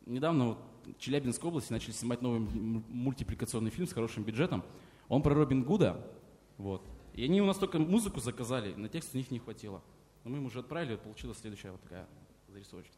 недавно вот в Челябинской области начали снимать новый мультипликационный фильм с хорошим бюджетом. Он про Робин Гуда. Вот. И они у нас только музыку заказали, на текст у них не хватило. Но мы им уже отправили, вот получилась следующая вот такая зарисовочка.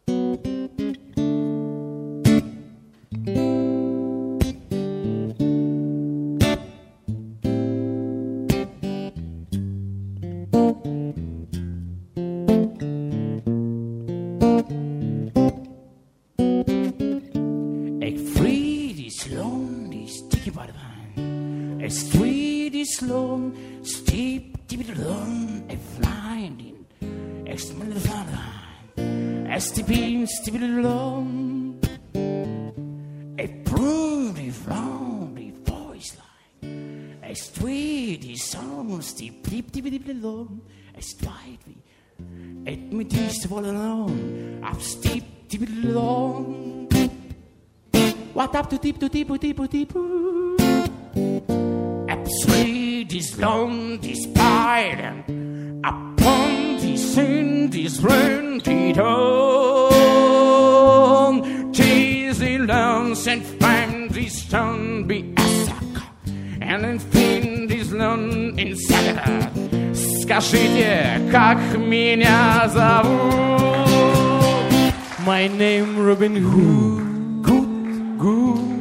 What up to deep to deep to deep to deep? Sweet is long, this pile upon this in this rented home. Tis the lands and find this town be a sucker, and then find this land in Saturday. Скажите, как меня зовут? My name Robin Hood. Good.